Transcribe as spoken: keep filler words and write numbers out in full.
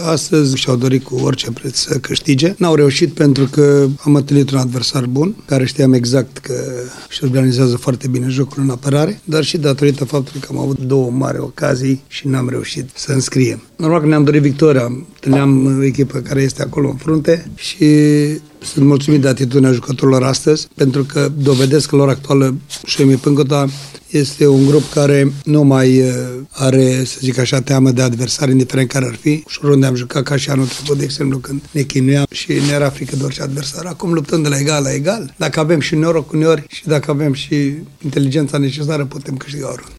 astăzi și-au dorit cu orice preț să câștige. N-au reușit pentru că am întâlnit un adversar bun, care știam exact că își organizează foarte bine jocul în apărare, dar și datorită faptului că am avut două mari ocazii și n-am reușit să înscriem. Normal că ne-am dorit victoria, întâlneam o echipă care este acolo în frunte și sunt mulțumit de atitudinea jucătorilor astăzi, pentru că dovedesc că la ora actuală Șoimi Pâncota este un grup care nu mai are, să zic așa, teamă de adversari, indiferent care ar fi. Și unde am jucat ca și anul trecut, de exemplu, când ne chinuiam și ne era frică de orice adversar. Acum luptăm de la egal la egal. Dacă avem și noroc uneori și dacă avem și inteligența necesară, putem câștiga oriunde.